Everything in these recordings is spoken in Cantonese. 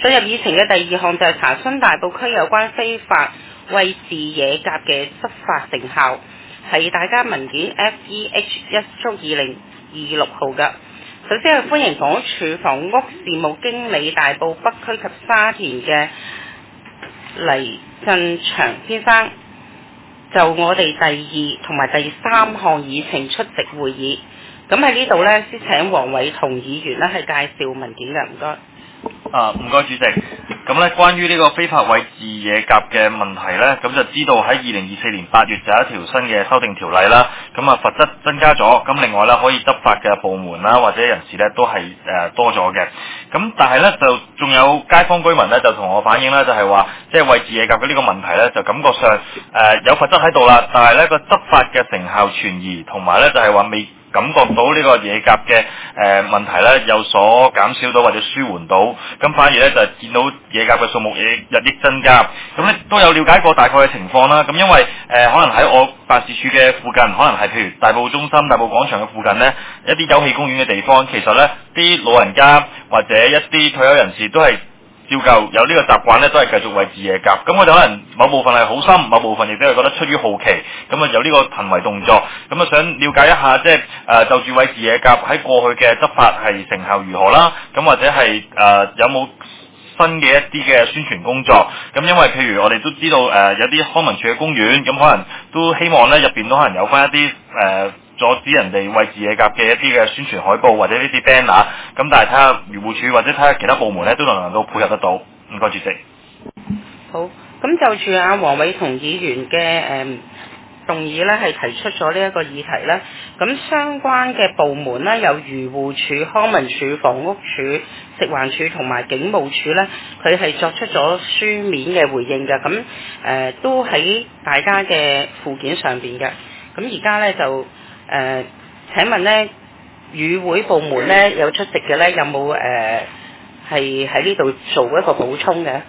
進入議程嘅第二項就係查詢大埔區有關非法餵飼野鴿嘅執法成效，係大家文件 FEH1/2026 號嘅。首先係歡迎房屋署房屋事務經理大埔北區及沙田嘅黎振祥先生，就我哋第二同埋第三項議程出席會議。咁喺呢度呢，先請黃偉同議員呢係介紹文件嘅，唔該。 唔該主席。咁咧，關於呢個非法餵飼野鴿嘅問題咧，咁就知道喺2024年8月就有一條新嘅修訂條例啦。咁啊，罰則增加咗。咁另外咧，可以執法嘅部門啦或者人士咧都係多咗嘅。咁但係咧，就仲有街坊居民咧就同我反映咧，就係話即係餵飼野鴿嘅呢個問題咧，就感覺上有罰則喺度啦，但係咧個執法嘅成效存疑，同埋咧就係話未感覺到呢個野鴿嘅問題咧有所減少到或者舒緩到，咁反而咧就係見到野鴿嘅數目日益增加。咁咧都有了解過大概嘅情況啦。咁因為可能喺我辦事處嘅附近，可能係譬如大埔中心、大埔廣場嘅附近呢，一啲休憩公園嘅地方，其實咧啲老人家或者一啲退休人士都係照舊有呢個習慣咧，都係繼續餵飼野鴿。咁我哋可能某部分係好心，某部分亦都係覺得出於好奇，咁啊有呢個行為動作，咁啊想了解一下，即係就住餵飼野鴿喺過去嘅執法係成效如何啦？咁或者係有冇新嘅一啲嘅宣傳工作？咁因為譬如我哋都知道有啲康文署嘅公園，咁可能都希望咧入邊都可能有翻一啲阻止人哋餵飼野鴿嘅一啲嘅宣傳海報或者呢啲 banner， 咁但係睇下漁護署或者睇下其他部門咧都能夠配合得到。唔該主席。 好，咁就住阿黃偉同議員嘅動議咧，係提出咗呢一個議題咧。咁相關嘅部門咧，有漁護署、康文署、房屋署、食環署同埋警務處咧，佢係作出咗書面嘅回應嘅。咁都喺大家嘅附件上邊嘅。咁而家咧就請問咧，與會部門咧有出席嘅咧，有冇係喺呢度做一個補充嘅？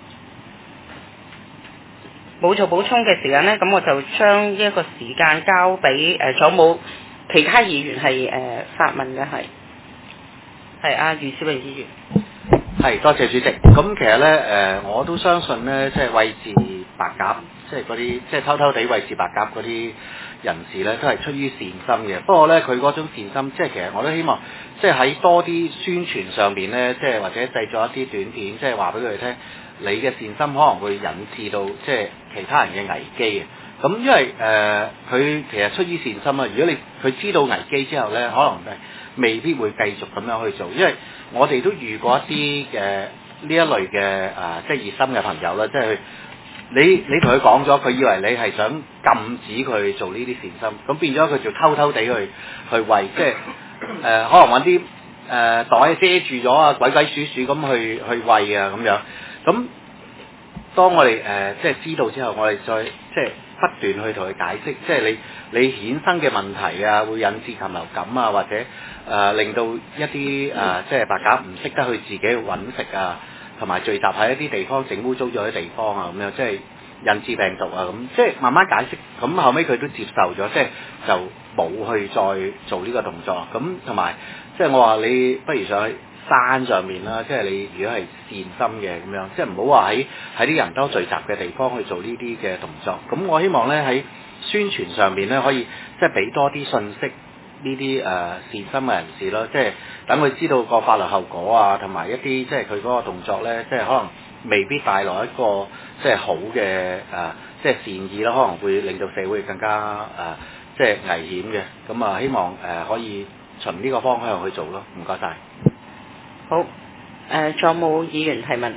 冇做補充嘅時間呢，咁我就將呢一個時間交俾仲有冇其他議員係發問嘅？係阿余少榮議員。 係，多謝主席。咁其實呢，我都相信呢，即係餵飼白鴿，即係嗰啲即係偷偷地餵飼白鴿嗰啲人士呢，都係出於善心嘅。不過呢，佢嗰種善心，即係其實我都希望，即係喺多啲宣傳上邊呢，即係或者製作一啲短片，即係話俾佢哋聽。你嘅善心可能會引致到即係其他人嘅危機嘅，咁因為佢其實出於善心啊。如果佢知道危機之後呢，可能未必會繼續咁樣去做，因為我哋都遇過一啲嘅呢一類嘅即係熱心嘅朋友啦，即係你同佢講咗，佢以為你係想禁止佢做呢啲善心，咁變咗佢就偷偷地去餵，即係可能揾啲袋遮住咗啊，鬼鬼祟祟咁去餵啊咁樣。咁當我哋即係知道之後，我哋再即係不斷去同佢解釋，即係你衍生嘅問題啊，會引致禽流感啊，或者令到一啲即係白鴿唔識得去自己去揾食啊，同埋聚集喺一啲地方整污糟咗啲地方啊，咁樣即係引致病毒啊，咁即係慢慢解釋。咁後尾佢都接受咗，即係就冇去再做呢個動作。咁同埋即係我話你不如上去山上面啦，即係你如果係善心嘅咁樣，即係唔好話喺啲人多聚集嘅地方去做呢啲嘅動作。咁我希望咧喺宣傳上面咧可以即係俾多啲信息呢啲善心嘅人士咯，即係等佢知道個法律後果啊，同埋一啲即係佢嗰個動作咧，即係可能未必帶來一個即係好嘅即係善意啦，可能會令到社會更加即係危險嘅。咁啊，希望可以循呢個方向去做咯。唔該晒。 好，仲有冇議員提問？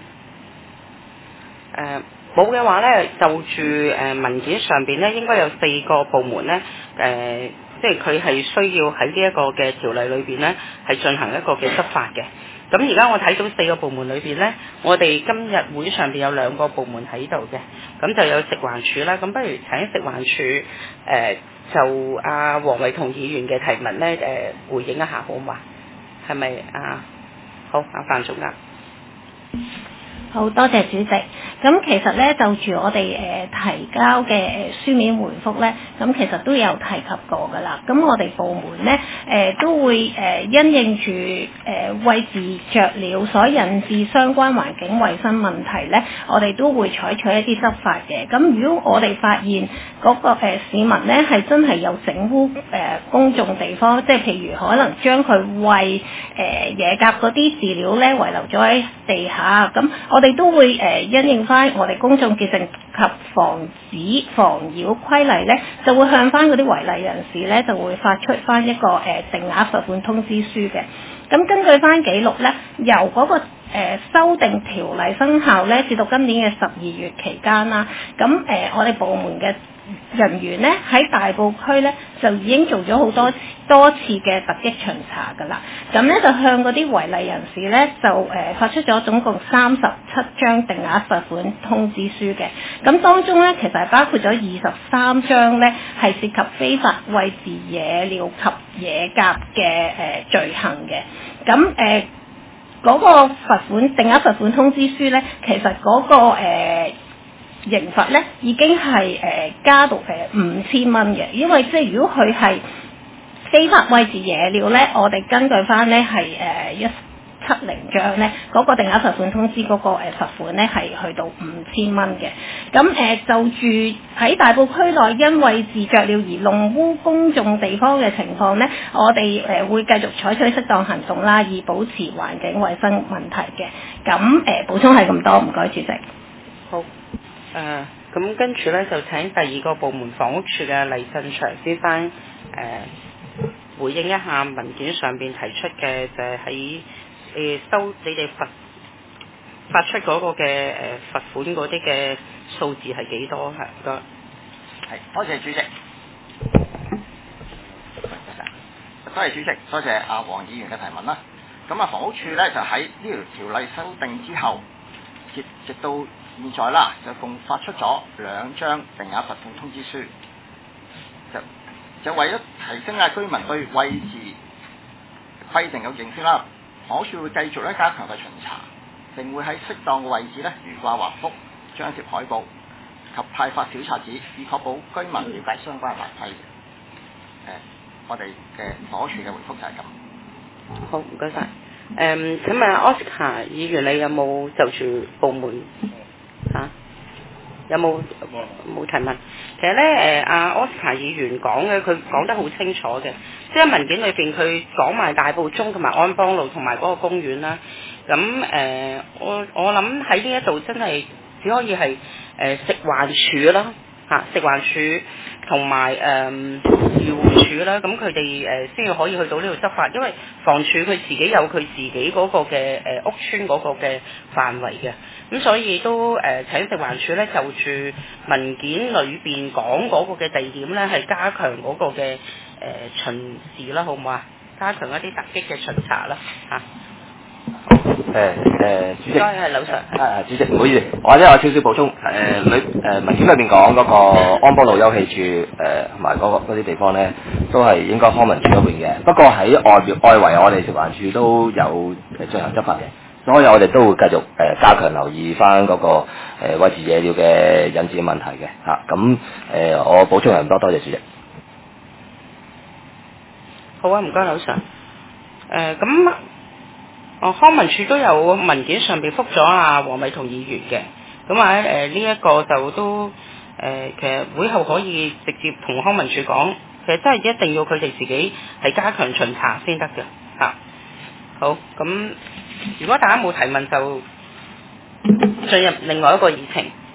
冇嘅話咧，就住文件上邊咧，應該有4個部門咧，即係佢係需要喺呢一個嘅條例裏邊咧，係進行一個嘅執法嘅。咁而家我睇到4個部門裏邊咧，我哋今日會上邊有2個部門喺度嘅，咁就有食環署啦。咁不如請食環署就阿黃偉同議員嘅提問咧，回應一下好嘛？係咪啊？好，阿范總監。 好多謝主席。咁其實咧就住我哋提交嘅書面回覆咧，咁其實都有提及過㗎啦。咁我哋部門咧都會因應住餵飼雀鳥所引致相關環境衛生問題咧，我哋都會採取一啲執法嘅。咁如果我哋發現嗰個市民咧係真係有整污公眾地方，即係譬如可能將佢餵野鴿嗰啲飼料咧遺留咗喺地下，咁我哋都會因應翻我哋公眾潔淨及防擾規例咧，就會向翻嗰啲違例人士咧就會發出翻一個定額罰款通知書嘅。咁根據翻記錄咧，由嗰個修訂條例生效咧，至到今年嘅12月期間啦，咁我哋部門嘅人員咧喺大埔區咧就已經做咗好多次嘅突擊巡查㗎啦。咁咧就向嗰啲違例人士咧就發出咗總共37張定額罰款通知書嘅。咁當中咧其實係包括咗23張咧係涉及非法餵飼野鳥及野鴿嘅罪行嘅。咁嗰個定額罰款通知書咧，其實嗰個刑罰咧已經係加到5000蚊嘅，因為即係如果佢係非法餵飼野鳥咧，我哋根據翻咧係170章咧嗰個定額罰款通知嗰個罰款咧係去到5000蚊嘅。咁就住喺大埔區內因餵飼雀鳥而弄污公眾地方嘅情況咧，我哋會繼續採取適當行動啦，以保持環境衛生問題嘅。咁補充係咁多，唔該主席。 好。咁跟住咧就請第二個部門房屋處嘅黎振祥先生回應一下文件上邊提出嘅就係喺你哋發出嗰個嘅罰款嗰啲嘅數字係幾多？係唔該。 係，多謝主席。多謝主席，多謝阿黃議員嘅提問啦。咁啊，房屋處咧就喺呢條條例修訂之後，直到現在啦，就共發出咗2張定額罰款通知書，就為咗提升居民對餵飼規定嘅認識啦，房屋處會繼續咧加強嘅巡查，並會喺適當嘅位置咧懸掛橫幅、張貼海報及派發小冊子，以確保居民了解相關嘅法規。我哋嘅房屋處嘅回覆就係咁。 好，唔該晒。請問 Oscar 議員，你有冇就住部門有冇提問？其實咧，阿 Oscar 議員講嘅，佢講得好清楚嘅，即係文件裏邊佢講埋大埔中同埋安邦路同埋嗰個公園啦。咁我諗喺呢一度真係只可以係食環署啦，食環署同埋漁護署啦，咁佢哋先至可以去到呢度執法，因為房署佢自己有佢自己嗰個嘅屋邨嗰個嘅範圍嘅，咁所以都請食環署咧就住文件裏邊講嗰個嘅地點咧係加強嗰個嘅巡視啦，好唔好啊？加強一啲突擊嘅巡查啦，嚇。 主席， 係劉 Sir。 主席唔好意思，我有少少補充。文件裏邊講嗰個安邦路休憩處同埋嗰啲地方咧，都係應該康文署嗰邊嘅。不過喺外圍，我哋食環署都有進行執法嘅，所以我哋都會繼續加強留意翻嗰個餵飼野鳥嘅引致問題嘅嚇。咁我補充係咁多，多謝主席。 好啊，唔該劉 Sir。咁。康文署都有文件上邊覆咗阿黃偉同議員嘅，咁呢一個就都其實會後可以直接同康文署講，其實真係一定要佢哋自己係加強巡查先得嘅嚇。好，咁如果大家冇提問就進入另外一個議程。